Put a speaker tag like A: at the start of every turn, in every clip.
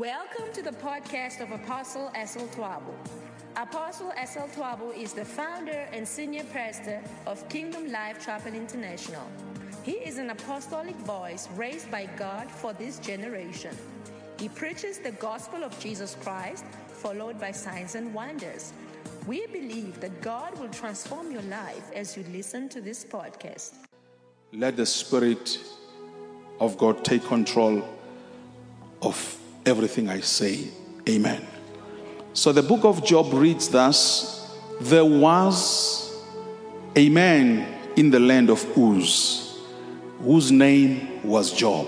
A: Welcome to the podcast of Apostle Essel Twabo. Apostle Essel Twabo is the founder and senior pastor of Kingdom Life Chapel International. He is an apostolic voice raised by God for this generation. He preaches the gospel of Jesus Christ, followed by signs and wonders. We believe that God will transform your life as you listen to this podcast.
B: Let the Spirit of God take control of everything I say. Amen. So the book of Job reads thus: there was a man in the land of Uz, whose name was Job.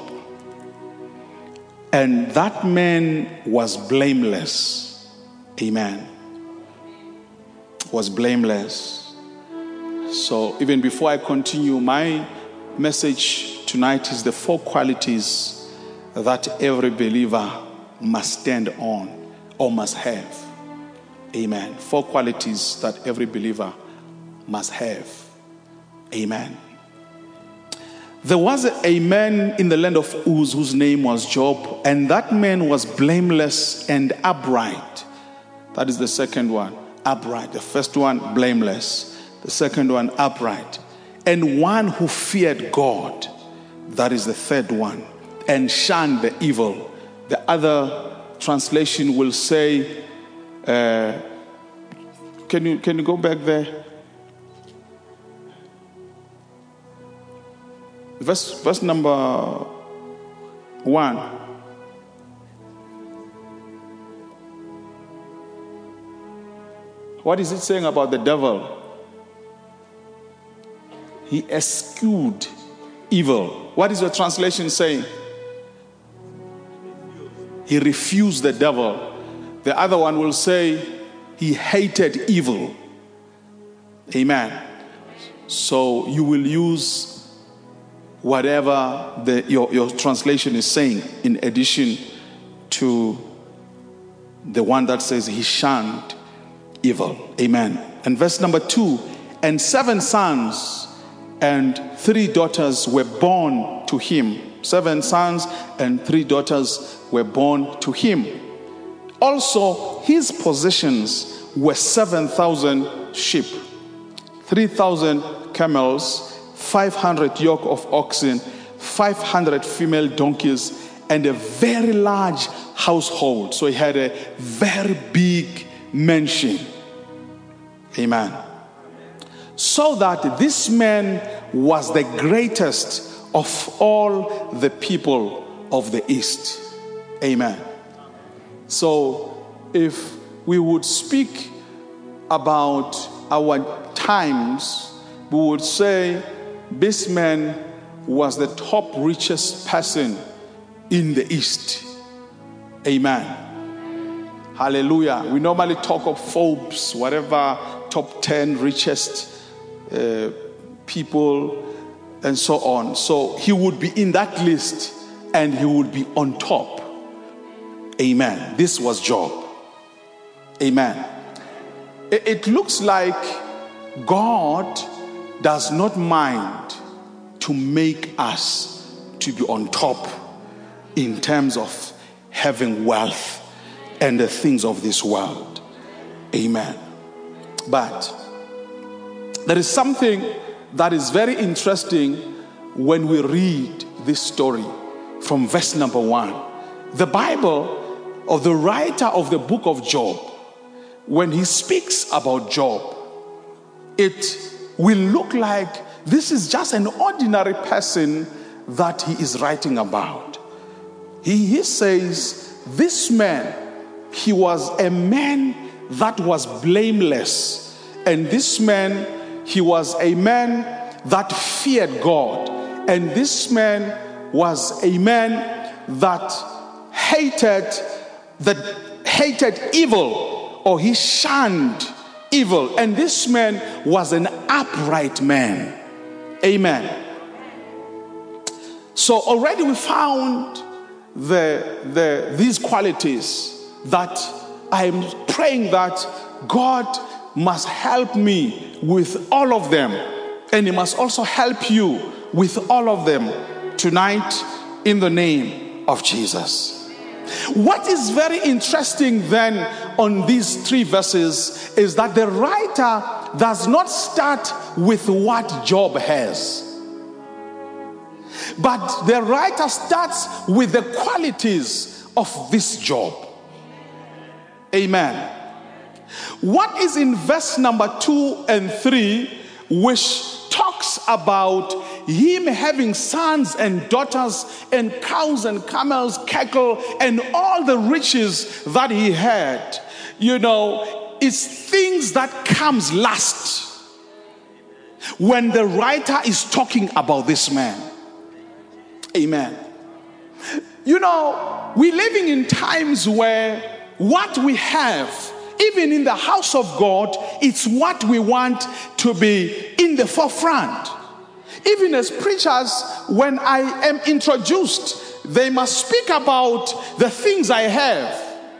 B: And that man was blameless. Amen. Was blameless. So even before I continue, my message tonight is the 4 qualities that every believer must stand on or must have. Amen. 4 qualities that every believer must have. Amen. There was a man in the land of Uz whose name was Job, and that man was blameless and upright. That is the second one, upright. The first one, blameless. The second one, upright. And one who feared God. That is the third one. And shunned the evil. The other translation will say, can you go back there? Verse number 1. What is it saying about the devil? He eschewed evil. What is your translation saying? He refused the devil. The other one will say he hated evil. Amen. So you will use whatever your translation is saying in addition to the one that says he shunned evil. Amen. And verse number 2, and 7 sons and 3 daughters were born to him. 7 sons and 3 daughters were born to him. Also, his possessions were 7,000 sheep, 3,000 camels, 500 yoke of oxen, 500 female donkeys, and a very large household. So he had a very big mansion. Amen. So that this man was the greatest of all the people of the East. Amen. So if we would speak about our times, we would say this man was the top richest person in the East. Amen. Hallelujah. We normally talk of Forbes, whatever, top 10 richest people and so on. So he would be in that list and he would be on top. Amen. This was Job. Amen. It looks like God does not mind to make us to be on top in terms of having wealth and the things of this world. Amen. But there is something that is very interesting when we read this story from verse number 1. The Bible, or the writer of the book of Job, when he speaks about Job, it will look like this is just an ordinary person that he is writing about. He says, this man, he was a man that was blameless. And this man, he was a man that feared God. And this man was a man that hated evil, or he shunned evil. And this man was an upright man. Amen. So already we found these qualities that I am praying that God must help me with all of them, and he must also help you with all of them tonight in the name of Jesus. What is very interesting then on these 3 verses is that the writer does not start with what Job has, but the writer starts with the qualities of this Job. Amen. What is in verse number 2 and 3, which talks about him having sons and daughters and cows and camels, cattle, and all the riches that he had, it's things that comes last when the writer is talking about this man. Amen. We're living in times where what we have, even in the house of God, it's what we want to be in the forefront. Even as preachers, when I am introduced, they must speak about the things I have.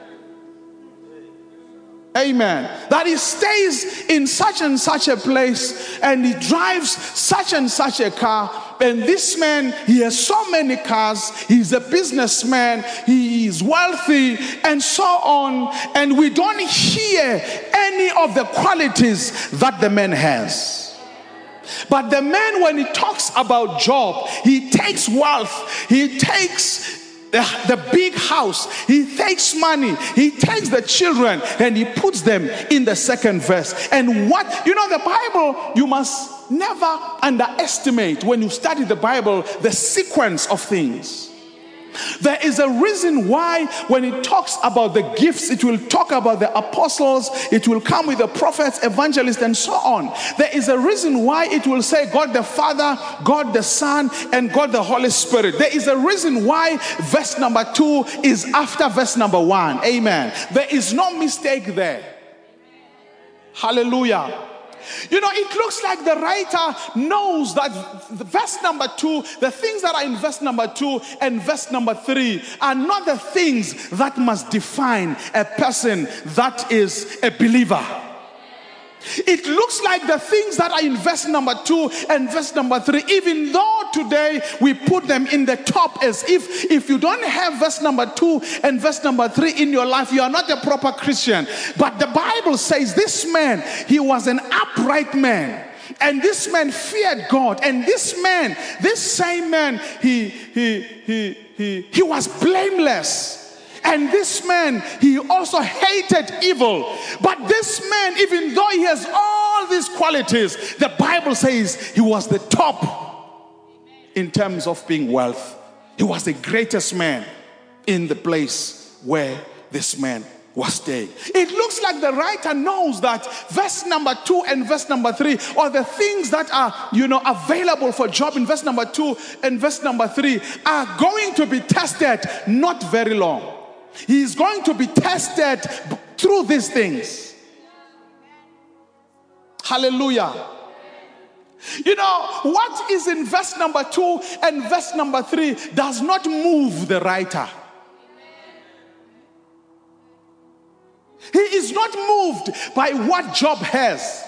B: Amen. That he stays in such and such a place and he drives such and such a car. And this man, he has so many cars. He's a businessman. He is wealthy and so on. And we don't hear any of the qualities that the man has. But the man, when he talks about Job, he takes wealth. He takes the big house, he takes money, he takes the children, and he puts them in the second verse. And the Bible, you must never underestimate, when you study the Bible, the sequence of things. There is a reason why when it talks about the gifts, it will talk about the apostles, it will come with the prophets, evangelists, and so on. There is a reason why it will say God the Father, God the Son, and God the Holy Spirit. There is a reason why verse number 2 is after verse number 1. Amen. There is no mistake there. Hallelujah. It looks like the writer knows that the verse number 2, the things that are in verse number 2 and verse number 3 are not the things that must define a person that is a believer. It looks like the things that are in verse number 2 and verse number 3, even though today we put them in the top, as if you don't have verse number 2 and verse number 3 in your life, you are not a proper Christian. But the Bible says this man, he was an upright man. And this man feared God. And this same man, he was blameless. And this man, he also hated evil. But this man, even though he has all these qualities, the Bible says he was the top in terms of being wealth. He was the greatest man in the place where this man was staying. It looks like the writer knows that verse number 2 and verse number 3, or the things that are, available for Job in verse number 2 and verse number 3, are going to be tested not very long. He is going to be tested through these things. Hallelujah. What is in verse number 2 and verse number 3 does not move the writer. He is not moved by what Job has.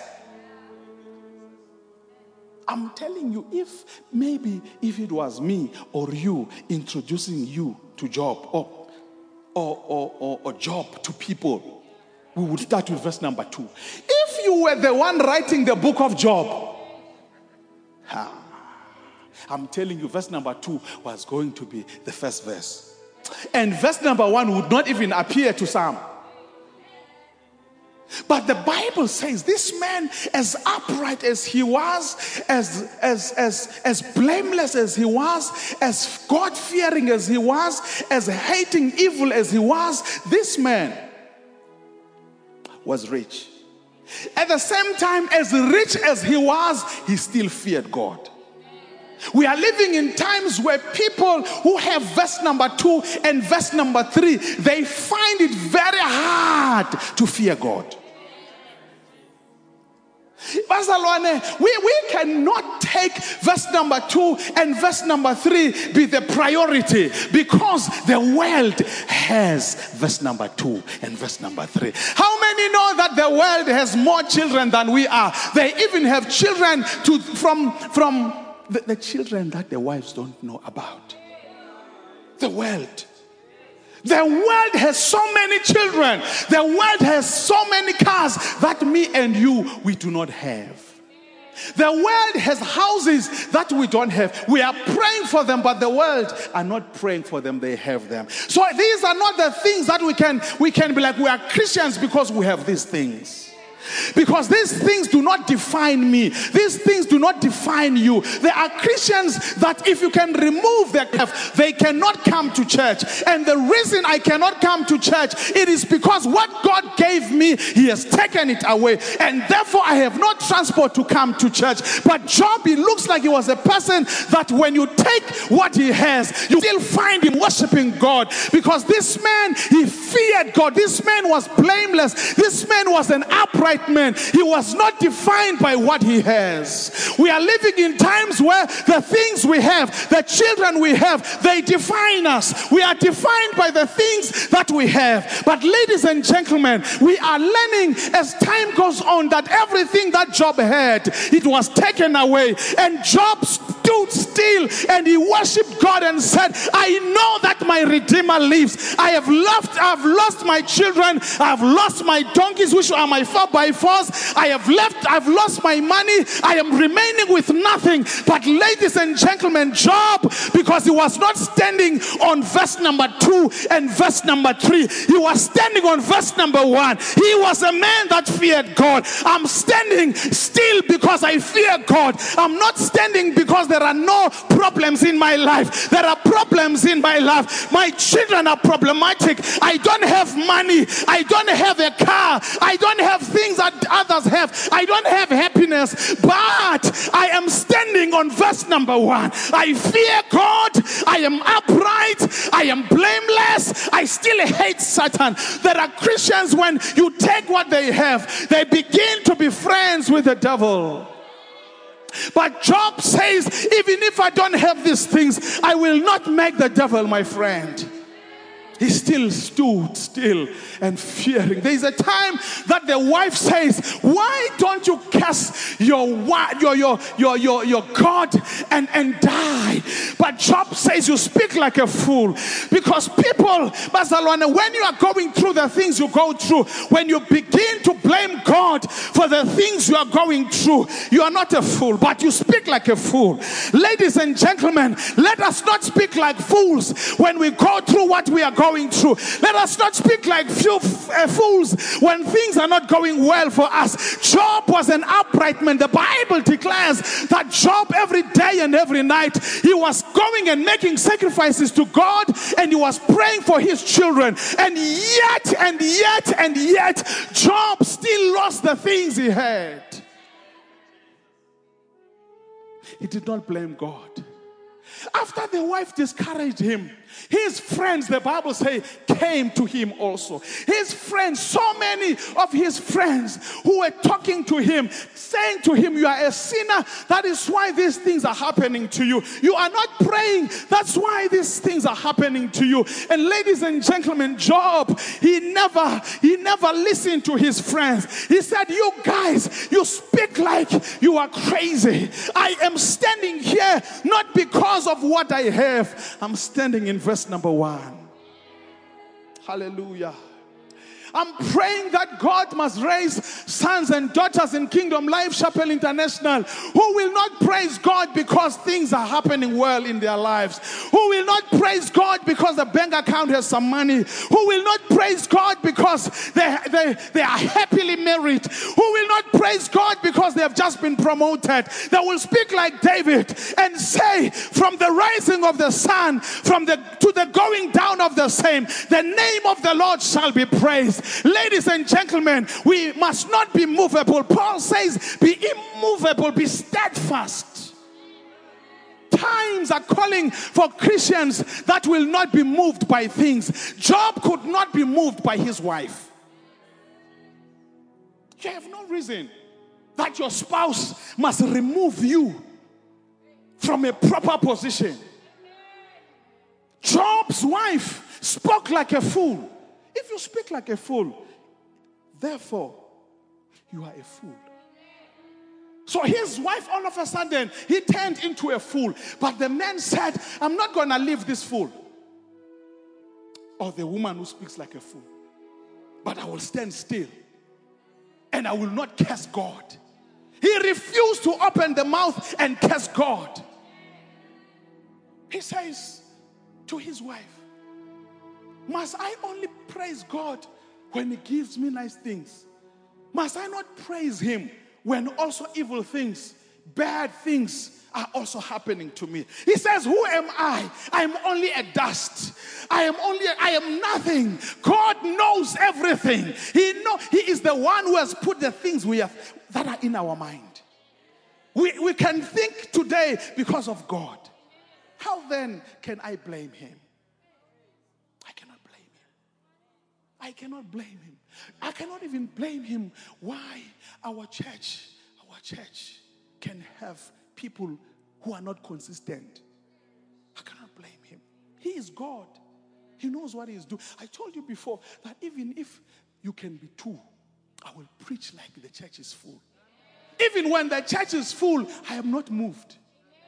B: I'm telling you, if it was me or you introducing you to Job or Job to people, we would start with verse number 2. If you were the one writing the book of Job, I'm telling you, verse number 2 was going to be the first verse. And verse number 1 would not even appear to some. But the Bible says this man, as upright as he was, as blameless as he was, as God-fearing as he was, as hating evil as he was, this man was rich. At the same time, as rich as he was, he still feared God. We are living in times where people who have verse number 2 and verse number 3, they find it very hard to fear God. We cannot take verse number 2 and verse number 3 be the priority, because the world has verse number 2 and verse number 3. How many know that the world has more children than we are? They even have children from the children that the wives don't know about. The world. The world has so many children. The world has so many cars that me and you, we do not have. The world has houses that we don't have. We are praying for them, but the world are not praying for them. They have them. So these are not the things that we can be like, we are Christians because we have these things. Because these things do not define me. These things do not define you. There are Christians that if you can remove their gift, they cannot come to church. And the reason I cannot come to church, it is because what God gave me, He has taken it away. And therefore I have no transport to come to church. But Job, it looks like he was a person that when you take what he has, you still find him worshiping God. Because this man, he feared God. This man was blameless. This man was an upright man. He was not defined by what he has. We are living in times where the things we have, the children we have, they define us. We are defined by the things that we have. But ladies and gentlemen, we are learning as time goes on that everything that Job had, it was taken away. And Job stood still and he worshipped God and said, I know that my Redeemer lives. I've lost my children. I've lost my donkeys, which are my 4x4s. I've lost my money. I am remaining with nothing. But ladies and gentlemen, Job, because he was not standing on verse number 2 and verse number 3, he was standing on verse number 1. He was a man that feared God. I'm standing still because I fear God. I'm not standing because there are no problems in my life. There are problems in my life. My children are problematic. I don't have money. I don't have a car. I don't have things that others have. I don't have happiness. But I am standing on verse number 1. I fear God. I am upright. I am blameless. I still hate Satan. There are Christians, when you take what they have, they begin to be friends with the devil. But Job says, even if I don't have these things, I will not make the devil my friend. He still stood still and fearing. There is a time that the wife says, why don't you curse your God and die? But Job says, you speak like a fool. Because people, Barcelona, when you are going through the things you go through, when you begin to blame God for the things you are going through, you are not a fool, but you speak like a fool. Ladies and gentlemen, let us not speak like fools when we go through what we are going through. Let us not speak like fools when things are not going well for us. Job was an upright man. The Bible declares that Job, every day and every night, he was going and making sacrifices to God, and he was praying for his children. And yet, Job still lost the things he had. He did not blame God. After the wife discouraged him, his friends, the Bible says, came to him also. His friends, so many of his friends who were talking to him, saying to him, you are a sinner. That is why these things are happening to you. You are not praying. That's why these things are happening to you. And ladies and gentlemen, Job, he never listened to his friends. He said, you guys, you speak like you are crazy. I am standing here not because of what I have. I'm standing in verse number 1. Hallelujah. I'm praying that God must raise sons and daughters in Kingdom Life Chapel International who will not praise God because things are happening well in their lives, who will not praise God because the bank account has some money, who will not praise God because they are happily married, who will not praise God because they have just been promoted. They will speak like David and say, from the rising of the sun to the going down of the same, the name of the Lord shall be praised. Ladies and gentlemen, we must not be movable. Paul says, be immovable, be steadfast. Times are calling for Christians that will not be moved by things. Job could not be moved by his wife. You have no reason that your spouse must remove you from a proper position. Job's wife spoke like a fool. If you speak like a fool, therefore, you are a fool. So his wife, all of a sudden, he turned into a fool. But the man said, I'm not going to leave this fool. or the woman who speaks like a fool. But I will stand still and I will not curse God. He refused to open the mouth and curse God. He says to his wife, must I only praise God when he gives me nice things? Must I not praise him when also evil things, bad things are also happening to me? He says, who am I? I am only a dust. I am nothing. God knows everything. He is the one who has put the things that are in our mind. We can think today because of God. How then can I blame him? I cannot blame him. I cannot blame him. I cannot even blame him why our church can have people who are not consistent. I cannot blame him. He is God. He knows what he is doing. I told you before that even if you can be two, I will preach like the church is full. Even when the church is full, I am not moved.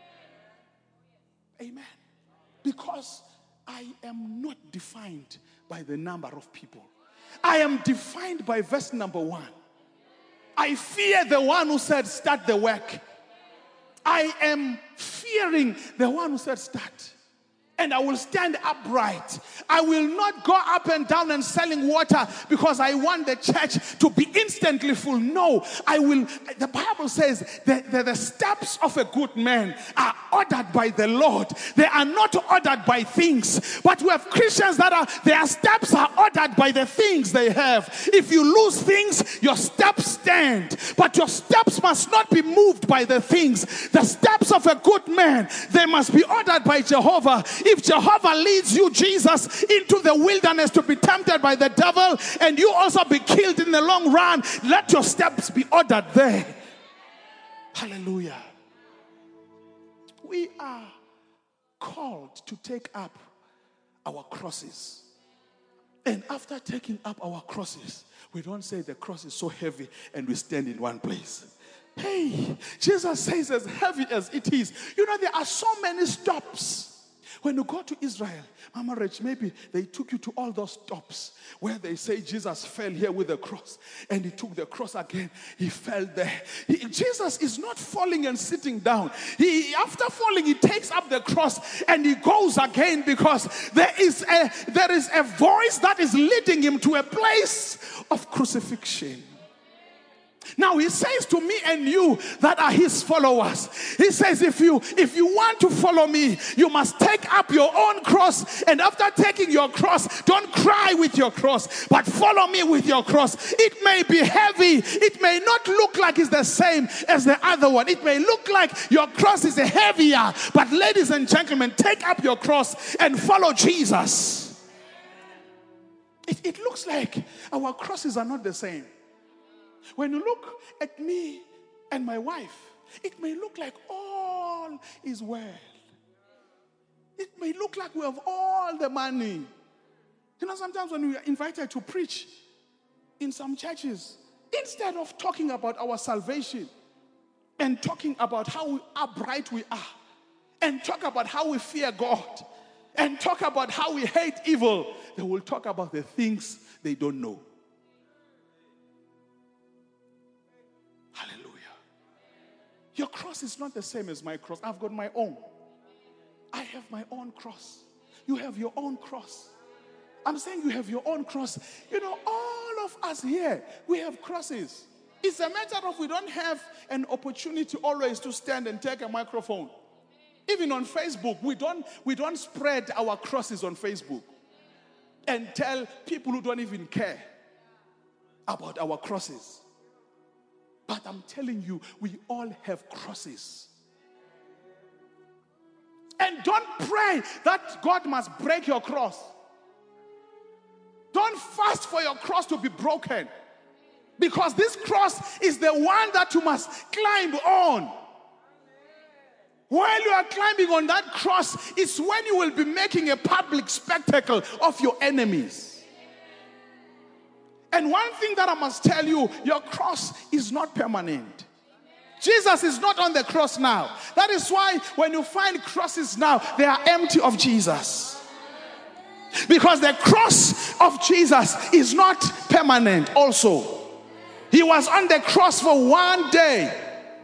B: Amen. Because I am not defined by the number of people. I am defined by verse number 1. I fear the one who said, start the work. I am fearing the one who said, start. And I will stand upright. I will not go up and down and selling water because I want the church to be instantly full. No, I will. The Bible says that the steps of a good man are ordered by the Lord. They are not ordered by things. But we have Christians their steps are ordered by the things they have. If you lose things, your steps stand. But your steps must not be moved by the things. The steps of a good man, they must be ordered by Jehovah. If Jehovah leads you, Jesus, into the wilderness to be tempted by the devil and you also be killed in the long run, let your steps be ordered there. Hallelujah. We are called to take up our crosses. And after taking up our crosses, we don't say the cross is so heavy and we stand in one place. Hey, Jesus says as heavy as it is. You know, there are so many stops. When you go to Israel, Mama Rich, maybe they took you to all those stops where they say Jesus fell here with the cross and he took the cross again. He fell there. Jesus is not falling and sitting down. After falling, he takes up the cross and he goes again because there is a voice that is leading him to a place of crucifixion. Now he says to me and you that are his followers, he says if you want to follow me, you must take up your own cross, and after taking your cross, don't cry with your cross, but follow me with your cross. It may be heavy, it may not look like it's the same as the other one, it may look like your cross is heavier, but ladies and gentlemen, take up your cross and follow Jesus. It looks like our crosses are not the same. When you look at me and my wife, it may look like all is well. It may look like we have all the money. You know, sometimes when we are invited to preach in some churches, instead of talking about our salvation and talking about how upright we are and talk about how we fear God and talk about how we hate evil, they will talk about the things they don't know. Hallelujah. Your cross is not the same as my cross. I've got my own. I have my own cross. You have your own cross. I'm saying you have your own cross. You know, all of us here, we have crosses. It's a matter of we don't have an opportunity always to stand and take a microphone. Even on Facebook, we don't spread our crosses on Facebook and tell people who don't even care about our crosses. But I'm telling you, we all have crosses. And don't pray that God must break your cross. Don't fast for your cross to be broken. Because this cross is the one that you must climb on. While you are climbing on that cross, it's when you will be making a public spectacle of your enemies. And one thing that I must tell you, your cross is not permanent. Jesus is not on the cross now. That is why when you find crosses now, they are empty of Jesus. Because the cross of Jesus is not permanent also. He was on the cross for one day.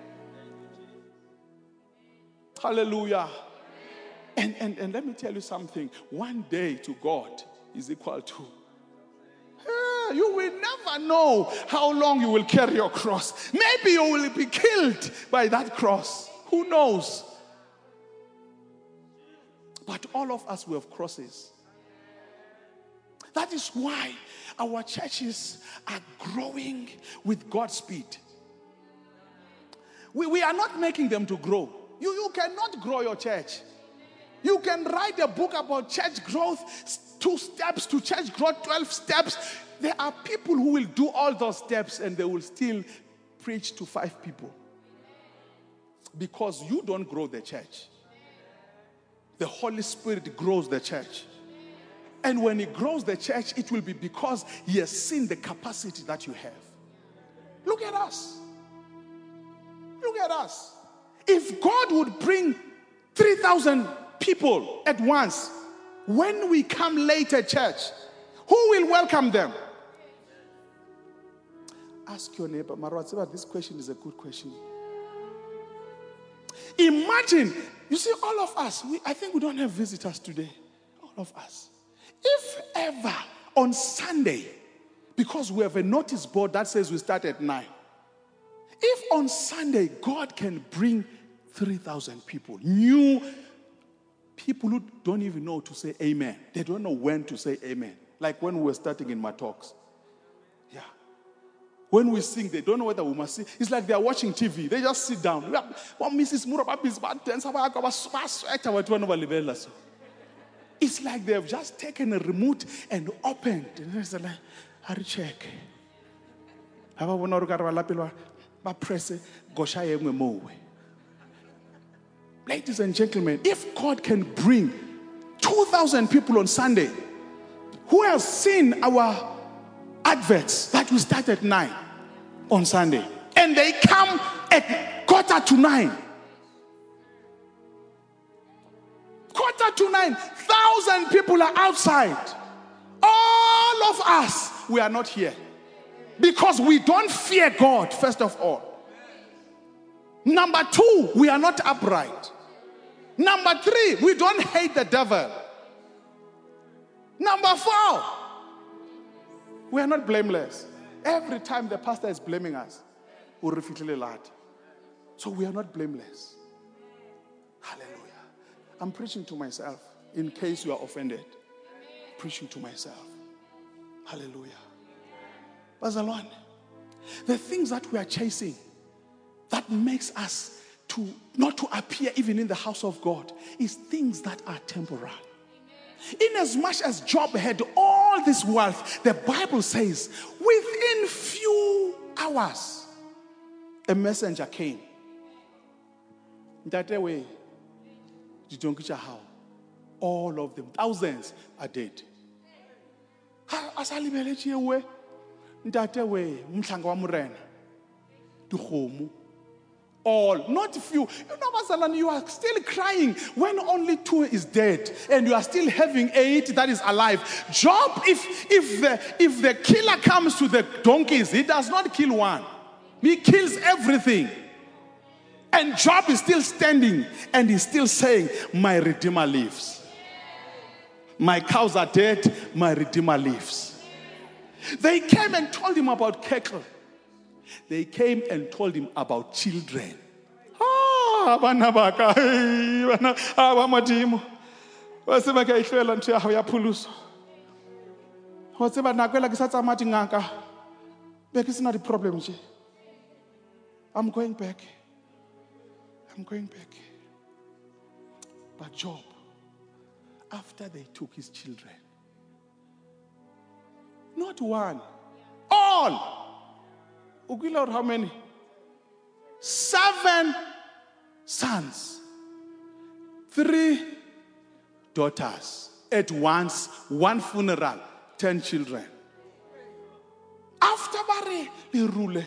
B: Hallelujah. And let me tell you something. One day to God is equal to... You will never know how long you will carry your cross. Maybe you will be killed by that cross. Who knows? But all of us will have crosses. That is why our churches are growing with God's speed. We are not making them to grow. You cannot grow your church. You can write a book about church growth, 2 steps to church growth, 12 steps. There are people who will do all those steps and they will still preach to 5 people. Because you don't grow the church. The Holy Spirit grows the church. And when He grows the church, it will be because He has seen the capacity that you have. Look at us. Look at us. If God would bring 3,000 people at once, when we come later, church, who will welcome them? Ask your neighbor, Marwa, this question is a good question. Imagine, you see, all of us, I think we don't have visitors today. All of us. If ever on Sunday, because we have a notice board that says we start at 9. If on Sunday God can bring 3,000 people, new people who don't even know to say amen. They don't know when to say amen. Like when we were starting in my talks. Yeah. When we sing, they don't know whether we must sing. It's like they are watching TV. They just sit down. It's like they have just taken a remote and opened. And it's like, how to check? Ladies and gentlemen, if God can bring 2,000 people on Sunday who have seen our adverts that we start at 9 on Sunday, and they come at 8:45. 8:45, 1,000 people are outside. All of us, we are not here. Because we don't fear God, first of all. Number 2, we are not upright. Number 3, we don't hate the devil. Number 4, we are not blameless. Every time the pastor is blaming us, we refute a lot. So we are not blameless. Hallelujah. I'm preaching to myself in case you are offended. Preaching to myself. Hallelujah. Bazalwane, the things that we are chasing that makes us to not to appear even in the house of God is things that are temporal. In as much as Job had all this wealth, the Bible says within few hours a messenger came. That way, you don't get how all of them, thousands, are dead. All, not few. You know, Masalan, you are still crying when only 2 is dead and you are still having 8 that is alive. Job, if the killer comes to the donkeys, he does not kill one. He kills everything. And Job is still standing and he's still saying, my Redeemer lives. My cows are dead, my Redeemer lives. They came and told him about cattle. They came and told him about children. I'm going back. But Job, after they took his children, not one, all. How many? 7 sons, 3 daughters. At once, 1 funeral, 10 children. After Barry, Lerule,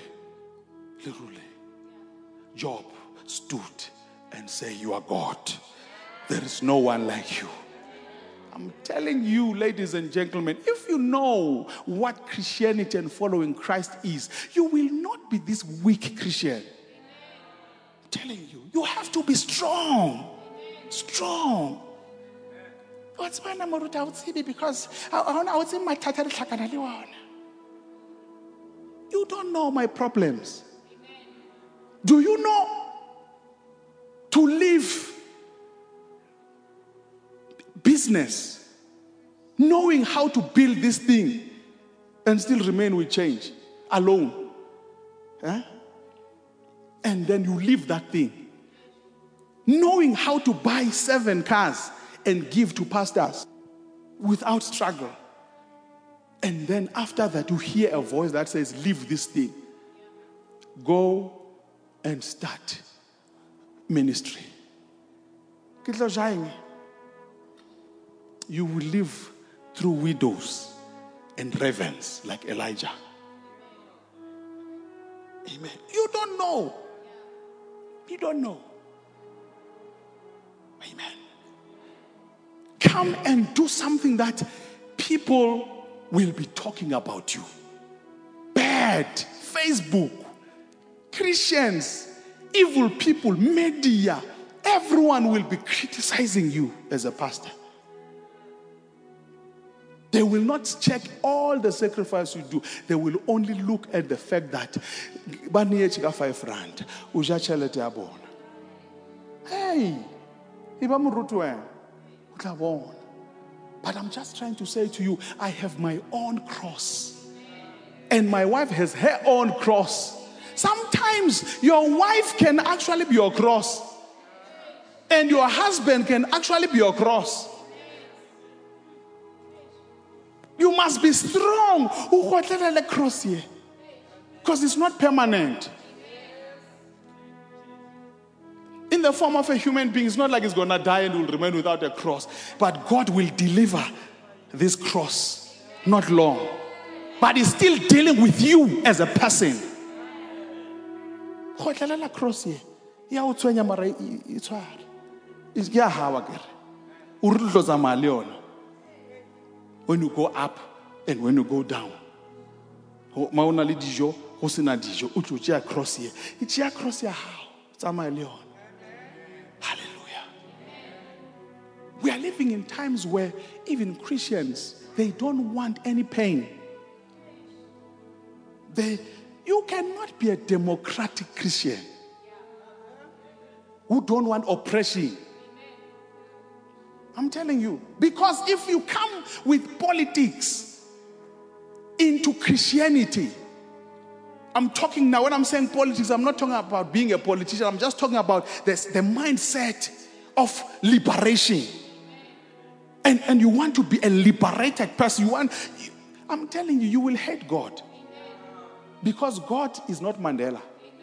B: Job stood and said, you are God. There is no one like you. I'm telling you, ladies and gentlemen, if you know what Christianity and following Christ is, you will not be this weak Christian. I'm telling you, you have to be strong. Strong. What's my number? I would say because I would say my tata. You don't know my problems. Do you know to live business, knowing how to build this thing and still remain with change alone? Huh? And then you leave that thing. Knowing how to buy 7 cars and give to pastors without struggle. And then after that, you hear a voice that says, leave this thing. Go and start ministry. You will live through widows and ravens like Elijah. Amen. You don't know. You don't know. Amen. Come and do something that people will be talking about you. Bad. Facebook. Christians. Evil people. Media. Everyone will be criticizing you as a pastor. They will not check all the sacrifice you do. They will only look at the fact that R5. Hey, but I'm just trying to say to you, I have my own cross. And my wife has her own cross. Sometimes your wife can actually be your cross. And your husband can actually be your cross. You must be strong. Because it's not permanent. In the form of a human being, it's not like it's going to die and will remain without a cross. But God will deliver this cross. Not long. But He's still dealing with you as a person. When you go up and when you go down. Hallelujah. We are living in times where even Christians, they don't want any pain. You cannot be a democratic Christian who don't want oppression. I'm telling you. Because if you come with politics into Christianity, I'm talking now, when I'm saying politics, I'm not talking about being a politician. I'm just talking about the mindset of liberation. And you want to be a liberated person. I'm telling you, you will hate God. Because God is not Mandela.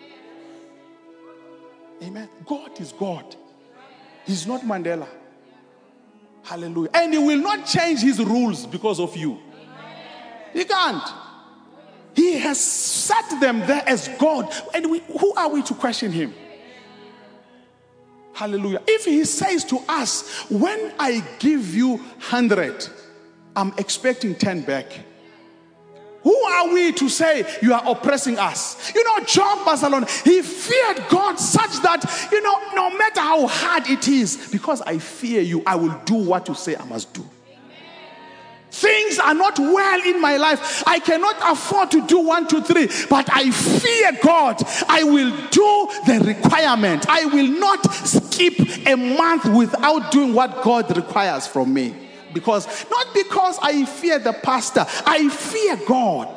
B: Amen. God is God. He's not Mandela. Hallelujah. And He will not change His rules because of you. He can't. He has set them there as God. And who are we to question Him? Hallelujah. If He says to us, when I give you 100, I'm expecting 10 back. Who are we to say you are oppressing us? Job Barcelona, he feared God such that, no matter how hard it is, because I fear you, I will do what you say I must do. Things are not well in my life. I cannot afford to do 1, 2, 3, but I fear God. I will do the requirement. I will not skip a month without doing what God requires from me. Not because I fear the pastor, I fear God.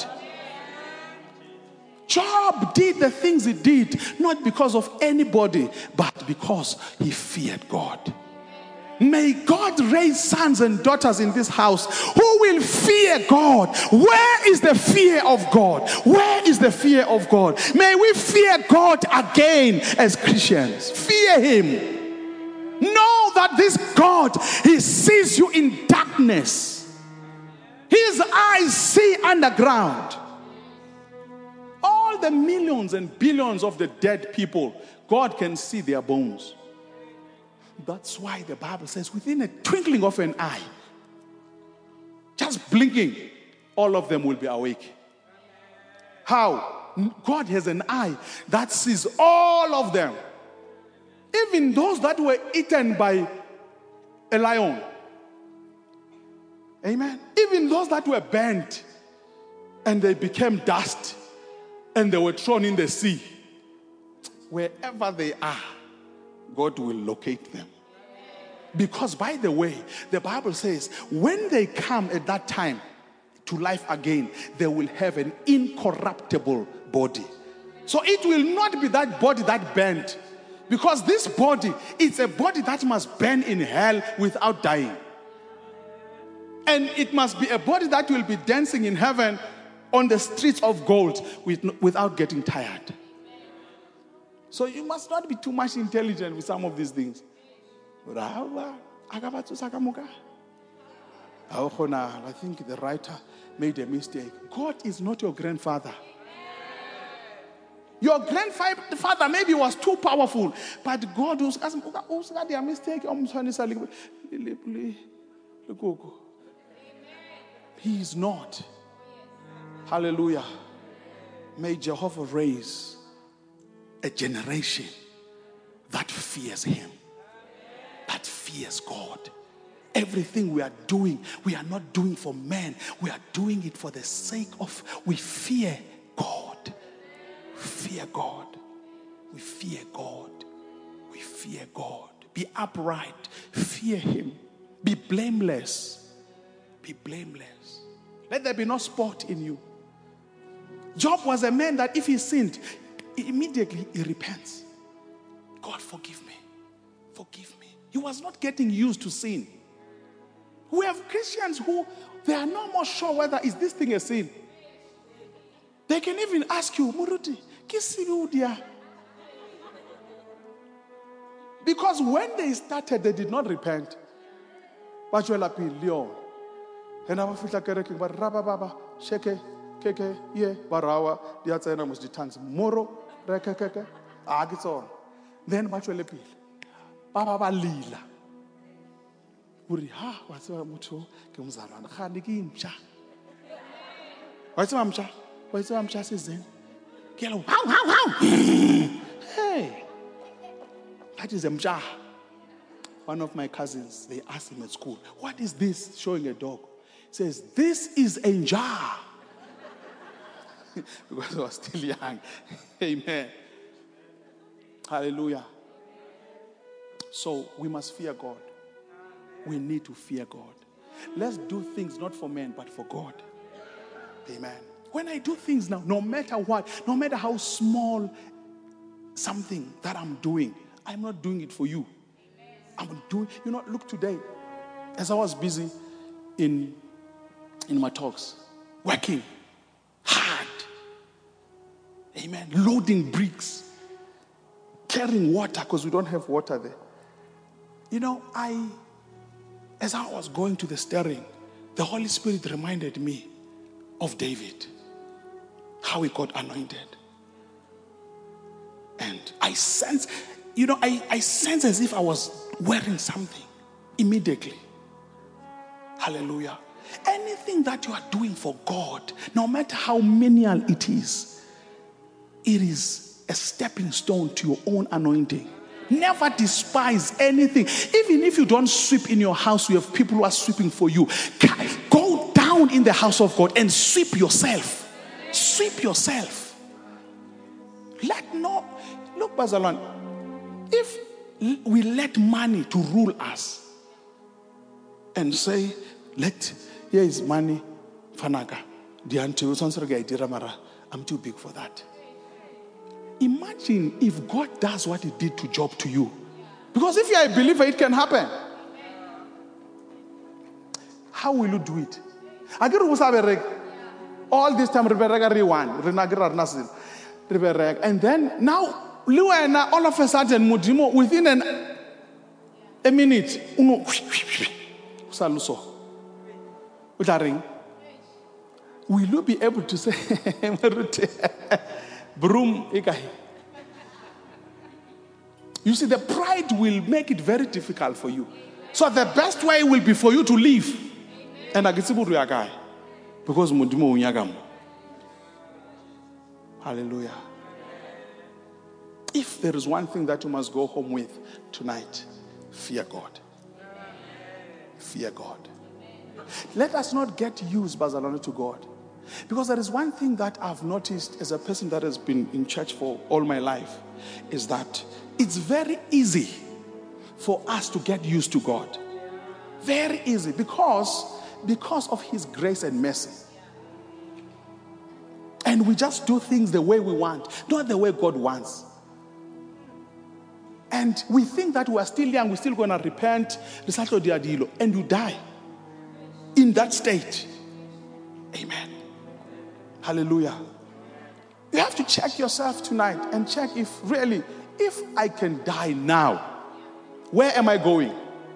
B: Job did the things he did, not because of anybody, but because he feared God. May God raise sons and daughters in this house who will fear God. Where is the fear of God? Where is the fear of God? May we fear God again as Christians. Fear Him. Know that this God, He sees you in darkness. His eyes see underground. All the millions and billions of the dead people, God can see their bones. That's why the Bible says within a twinkling of an eye, just blinking, all of them will be awake. How? God has an eye that sees all of them. Even those that were eaten by a lion. Amen. Even those that were burnt and they became dust and they were thrown in the sea. Wherever they are, God will locate them. Because, by the way, the Bible says when they come at that time to life again, they will have an incorruptible body. So it will not be that body that burned. Because this body, it's a body that must burn in hell without dying. And it must be a body that will be dancing in heaven on the streets of gold without getting tired. So you must not be too much intelligent with some of these things. I think the writer made a mistake. God is not your grandfather. Your grandfather maybe was too powerful, but God was a mistake. He is not. Hallelujah. May Jehovah raise a generation that fears him, that fears God. Everything we are doing, we are not doing for men. We are doing it for the sake of, we fear God. Fear God. We fear God. We fear God. Be upright. Fear him. Be blameless. Be blameless. Let there be no spot in you. Job was a man that if he sinned, immediately he repents. God, forgive me. Forgive me. He was not getting used to sin. We have Christians who, they are no more sure whether is this thing a sin. They can even ask you, Muruti, kisirudia. Because when they started, they did not repent. But you're like, Leon. And I was like, but Rababa, Sheke, Keke, Ye, Barawa, the other was the tongues. Moro, Rekeke, Agitson. Then what will appeal? Baba Lila. Uri ha, what's your mucho? Kimzalon, Haniki Mcha. What's your Mcha? What's your Mcha says then? Hello, how? Hey, that is a Mcha. One of my cousins, they asked him at school, what is this? Showing a dog. He says, this is a jar. Because I was still young. Amen. Hallelujah. So we must fear God. We need to fear God. Let's do things not for men, but for God. Amen. When I do things now, no matter what, no matter how small something that I'm doing, I'm not doing it for you. I'm doing, look today, as I was busy in my talks, working hard, amen, loading bricks, carrying water because we don't have water there. As I was going to the steering, the Holy Spirit reminded me of David, how he got anointed. And I sense, I sense as if I was wearing something immediately. Hallelujah. Anything that you are doing for God, no matter how menial it is a stepping stone to your own anointing. Never despise anything. Even if you don't sweep in your house, you have people who are sweeping for you. Go down in the house of God and sweep yourself. Sweep yourself. Look, Bazalon, if we let money to rule us and say, here is money, Fanaga, I'm too big for that. Imagine if God does what he did to Job to you. Because if you are a believer, it can happen. How will you do it? All this time, and then now, all of a sudden, within a minute, will you be able to say, broom? You see, the pride will make it very difficult for you. So the best way will be for you to leave. And I get to guy because Mudimo Unyagam. Hallelujah. If there is one thing that you must go home with tonight, fear God. Fear God. Let us not get used, Barcelona, to God. Because there is one thing that I've noticed as a person that has been in church for all my life, is that it's very easy for us to get used to God. Very easy. Because of His grace and mercy. And we just do things the way we want, not the way God wants. And we think that we are still young, we're still going to repent, and you die in that state. Amen. Hallelujah. You have to check yourself tonight and check if I can die now, where am I going?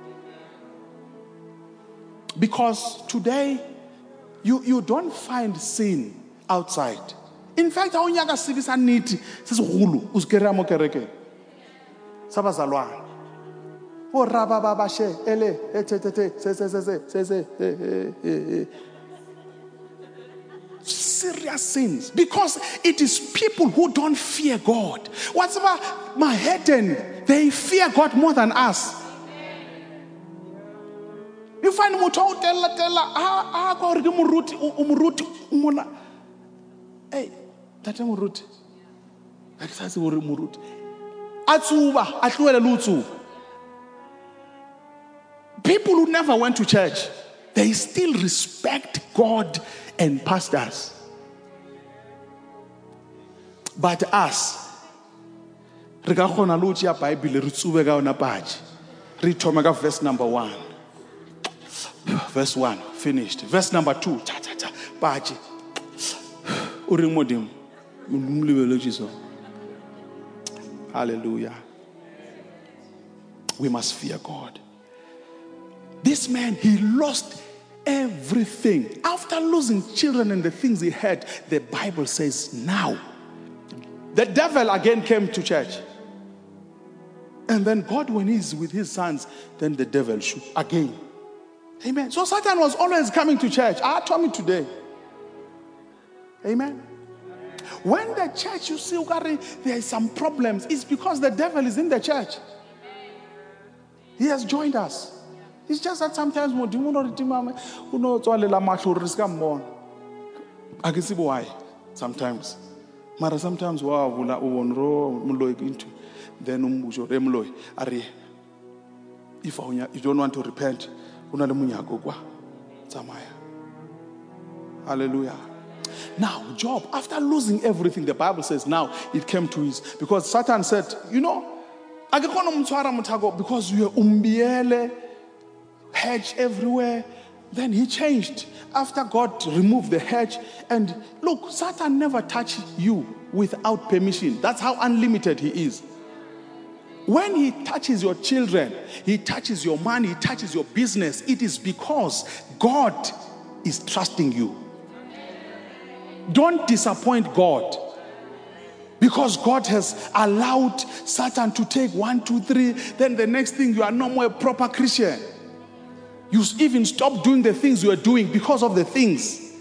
B: Because today, you don't find sin outside. In fact, I onyaga sivisa niti sisugulu uskera mo kereke. Sabazalwa. O rababa she ele se. Serious sins, because it is people who don't fear God. Whatever my head, they fear God more than us. You find muto tella go re umuruti umona. Hey, tate muruti. Akisasi muruti. Atsuba atluele lutsu. People who never went to church, they still respect God and pastors. But us, re ka khona lo tšea Bible re tsube ka ona page. Re thoma ka verse number 1. Verse 1 finished. Verse number 2 page. O reng modimo? Hallelujah. We must fear God. This man, he lost everything. After losing children and the things he had, the Bible says now, the devil again came to church. And then God, when he's with his sons, then the devil shoot again. Amen. So Satan was always coming to church. I told me today. Amen. When the church, you see, there is some problems, it's because the devil is in the church. He has joined us. It's just that sometimes I can see why. Sometimes. Mara sometimes then if you don't want to repent, hallelujah. Now, Job, after losing everything, the Bible says now it came to his, because Satan said, because you are umbiele, hedge everywhere. Then he changed after God removed the hedge. And look, Satan never touched you without permission. That's how unlimited he is. When he touches your children, he touches your money, he touches your business, it is because God is trusting you. Don't disappoint God. Because God has allowed Satan to take 1, 2, 3, then the next thing you are no more a proper Christian. You even stop doing the things you are doing because of the things.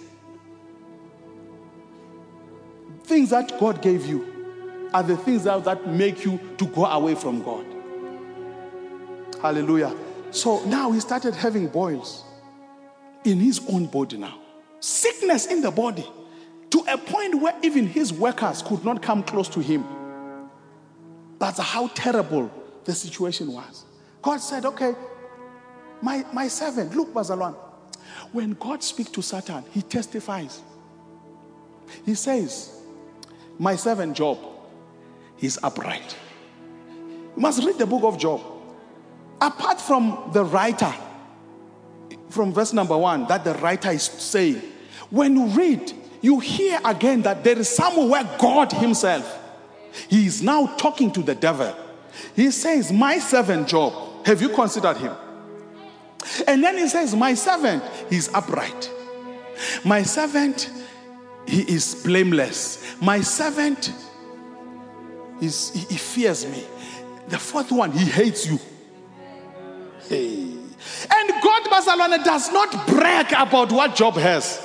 B: Things that God gave you are the things that make you to go away from God. Hallelujah. So now he started having boils in his own body now. Sickness in the body. To a point where even his workers could not come close to him. That's how terrible the situation was. God said, okay, my servant, look, Bazalwan, when God speaks to Satan, he testifies. He says, my servant Job, he's upright. You must read the book of Job. Apart from the writer, from verse number 1, that the writer is saying, when you read, you hear again that there is somewhere God himself, he is now talking to the devil. He says, my servant Job, have you considered him? And then he says, my servant, he's upright. My servant, he is blameless. My servant, he fears me. The fourth one, he hates you. Hey. And God bazalwane does not brag about what Job has.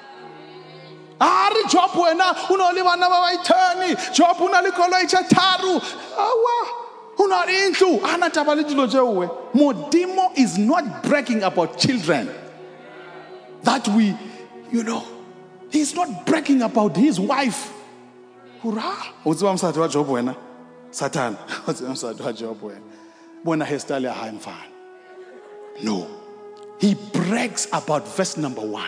B: Ari Job wena unole bana ba baithani, Job una le koloi tse tharo. Awa, una indlu, ana taba le dilo tsewe. Modimo is not bragging about children. That we, he's not bragging about his wife. Hurrah! What's the answer to Job wena? Satan. What's the answer to Job wena? Bona hestale haimfana. No. He brags about verse number 1.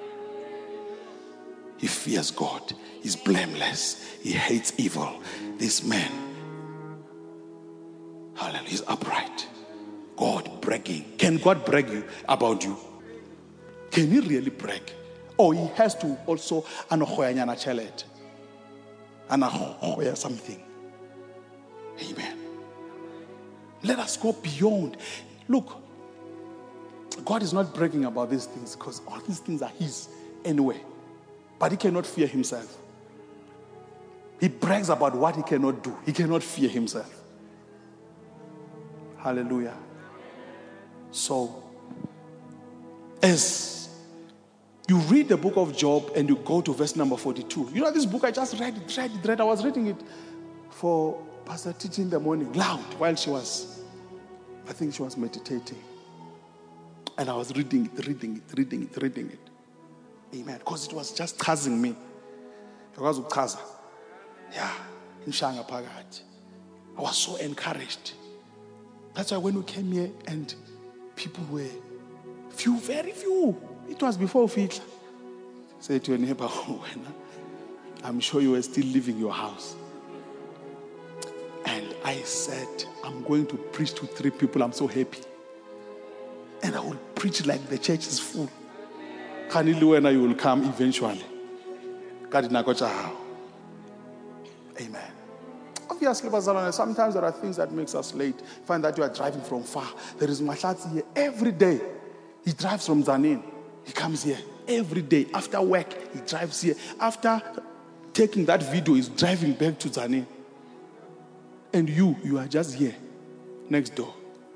B: He fears God. He's blameless. He hates evil. This man, hallelujah, he's upright. God bragging. Can God brag you about you? Can he really brag? Or he has to also anohoyanyana chelet. Anohoya something. Amen. Let us go beyond. Look, God is not bragging about these things because all these things are his anyway. But he cannot fear himself. He brags about what he cannot do. He cannot fear himself. Hallelujah. So, as you read the book of Job and you go to verse number 42. You know this book I just read. I was reading it for Pastor Titi in the morning, loud, while I think she was meditating. And I was reading it. Amen. Because it was just chazing me. Yeah. I was so encouraged. That's why when we came here and people were very few. It was before Fitla. Say to your neighbor, I'm sure you were still leaving your house. And I said, I'm going to preach to 3 people. I'm so happy. And I will preach like the church is full. Kaniluena, you will come eventually. Amen. Obviously, sometimes there are things that makes us late. Find that you are driving from far. There is Mashatsi here every day. He drives from Zanin. He comes here every day. After work, he drives here. After taking that video, he's driving back to Zanin. And you are just here, next door.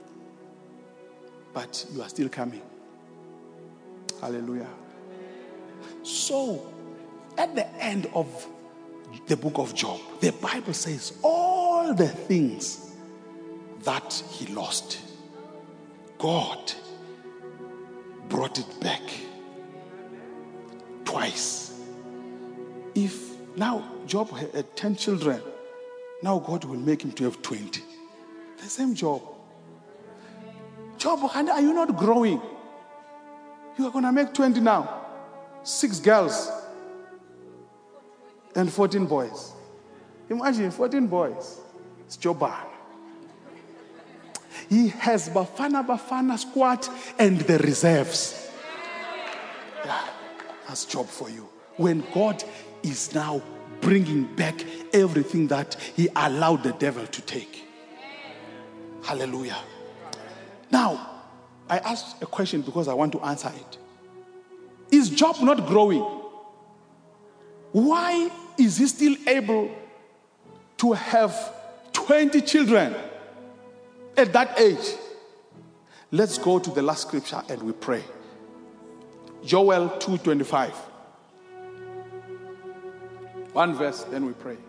B: But you are still coming. Hallelujah. So, at the end of the book of Job, the Bible says all the things that he lost, God brought it back twice. If now Job had 10 children, now God will make him to have 20. The same Job. Job, are you not growing? You are going to make 20 now. 6 girls and 14 boys. Imagine 14 boys. It's Joban. He has Bafana squad and the reserves. Yeah, that's Job for you. When God is now bringing back everything that he allowed the devil to take. Hallelujah. Now, I asked a question because I want to answer it. Is Job not growing? Why is he still able to have 20 children at that age? Let's go to the last scripture and we pray. Joel 2:25. One verse, then we pray.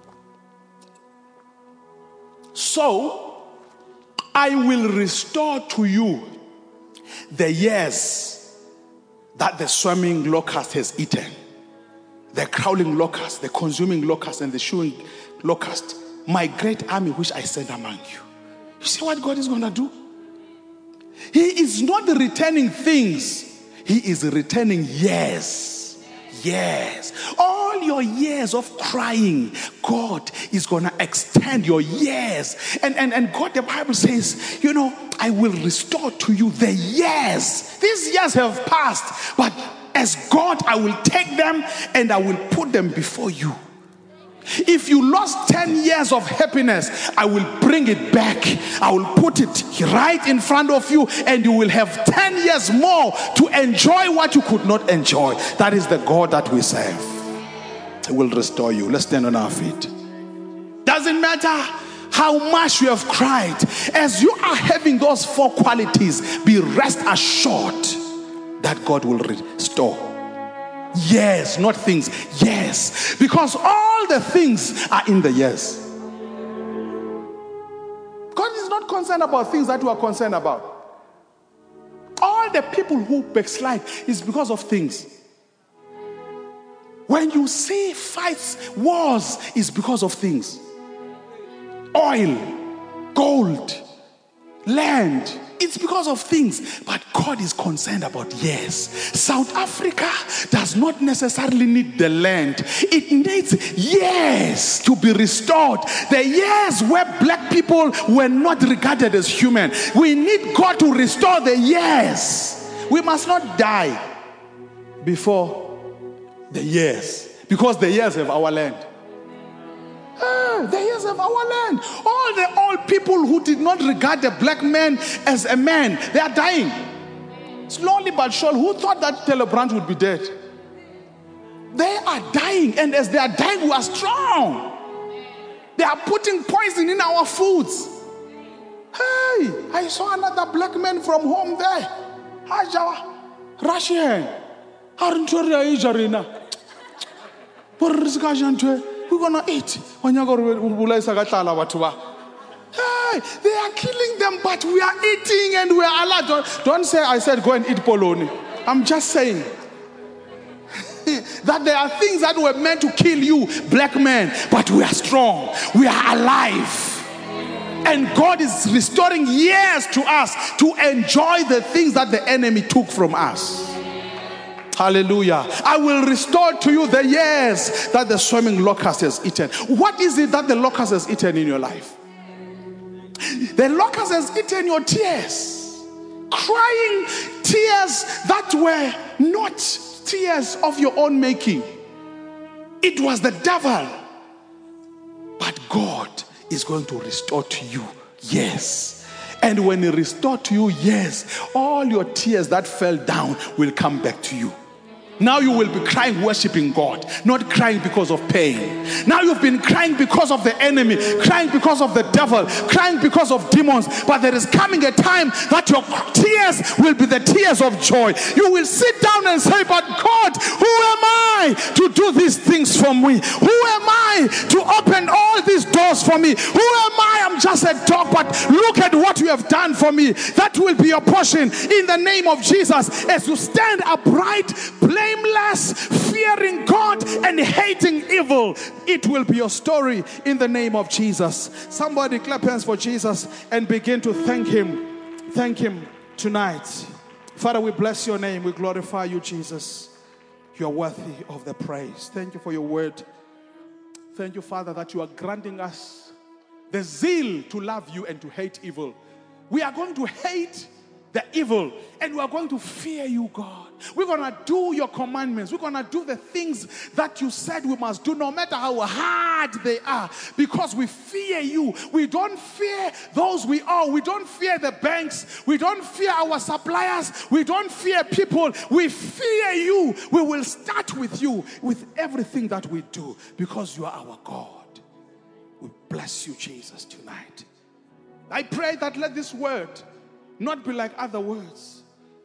B: So, I will restore to you the years that the swarming locust has eaten. The crawling locust, the consuming locust, and the chewing locust. My great army which I send among you. You see what God is going to do? He is not returning things. He is returning years. Yes. All your years of crying, God is going to extend your years. And God, the Bible says, I will restore to you the years. These years have passed, but as God, I will take them and I will put them before you. If you lost 10 years of happiness, I will bring it back. I will put it right in front of you and you will have 10 years more to enjoy what you could not enjoy. That is the God that we serve. He will restore you. Let's stand on our feet. Doesn't matter how much you have cried. As you are having those 4 qualities, be rest assured that God will restore. Yes, not things. Yes, because all the things are in the yes. God is not concerned about things that you are concerned about. All the people who backslide is because of things. When you see fights, wars, is because of things. Oil, gold, land, it's because of things. But God is concerned about yes. South Africa does not necessarily need the land. It needs yes to be restored. The years where black people were not regarded as human. We need God to restore the years. We must not die before the years, because the years have our land. The years of our land. All the old people who did not regard the black man as a man, they are dying. Slowly but surely. Who thought that Telebrand would be dead? They are dying, and as they are dying, we are strong. They are putting poison in our foods. Hey, I saw another black man from home there. Russian. We're gonna eat. Hey, they are killing them, but we are eating and we are allowed. Don't say I said go and eat polony. I'm just saying that there are things that were meant to kill you, black men, but we are strong. We are alive. And God is restoring years to us to enjoy the things that the enemy took from us. Hallelujah. I will restore to you the years that the swarming locust has eaten. What is it that the locust has eaten in your life? The locust has eaten your tears. Crying tears that were not tears of your own making. It was the devil. But God is going to restore to you. Yes. And when he restored to you, yes, all your tears that fell down will come back to you. Now you will be crying worshiping God, not crying because of pain. Now you've been crying because of the enemy, crying because of the devil, crying because of demons. But there is coming a time that your tears will be the tears of joy. You will sit down and say, but God, who am I to do these things for me? Who am I to open all these doors for me? Who am I? I'm just a dog, but look at what you have done for me. That will be your portion in the name of Jesus. As you stand upright, blameless, fearing God and hating evil, it will be your story in the name of Jesus. Somebody clap hands for Jesus and begin to thank him. Thank him tonight. Father, we bless your name. We glorify you, Jesus. You are worthy of the praise. Thank you for your word. Thank you, Father, that you are granting us the zeal to love you and to hate evil. We are going to hate the evil, and we are going to fear you, God. We're going to do your commandments. We're going to do the things that you said we must do, no matter how hard they are, because we fear you. We don't fear those we owe. We don't fear the banks. We don't fear our suppliers. We don't fear people. We fear you. We will start with you with everything that we do, because you are our God. We bless you, Jesus, tonight. I pray that let this word not be like other words.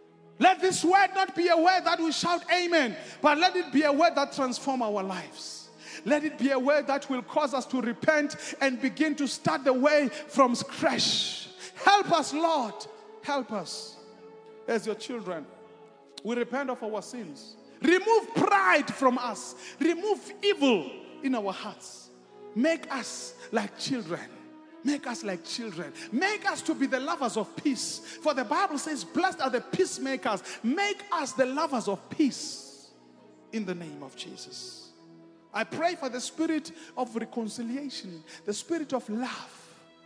B: Let this word not be a word that we shout amen, but let it be a word that transforms our lives. Let it be a word that will cause us to repent and begin to start the way from scratch. Help us, Lord. Help us as your children. We repent of our sins. Remove pride from us. Remove evil in our hearts. Make us like children. Make us like children. Make us to be the lovers of peace. For the Bible says, blessed are the peacemakers. Make us the lovers of peace in the name of Jesus. I pray for the spirit of reconciliation, the spirit of love,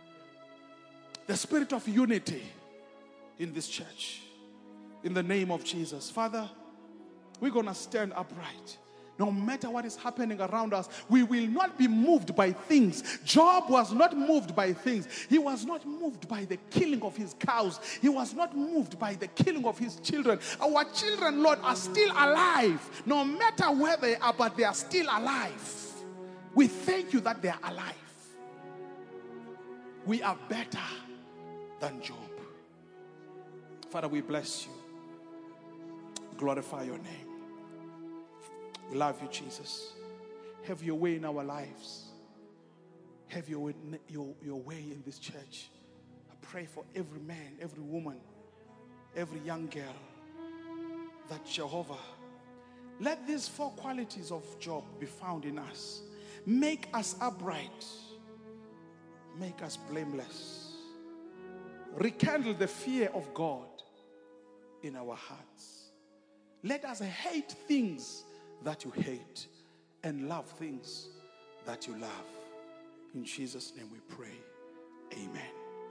B: the spirit of unity in this church. In the name of Jesus. Father, we're going to stand upright. No matter what is happening around us, we will not be moved by things. Job was not moved by things. He was not moved by the killing of his cows. He was not moved by the killing of his children. Our children, Lord, are still alive. No matter where they are, but they are still alive. We thank you that they are alive. We are better than Job. Father, we bless you. Glorify your name. We love you, Jesus. Have your way in our lives. Have your way in this church. I pray for every man, every woman, every young girl, that Jehovah, let these 4 qualities of Job be found in us. Make us upright. Make us blameless. Rekindle the fear of God in our hearts. Let us hate things that you hate and love things that you love. In Jesus' name we pray. Amen.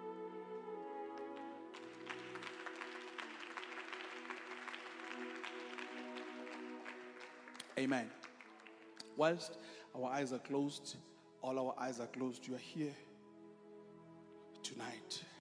B: Amen. Whilst our eyes are closed, all our eyes are closed, you are here tonight.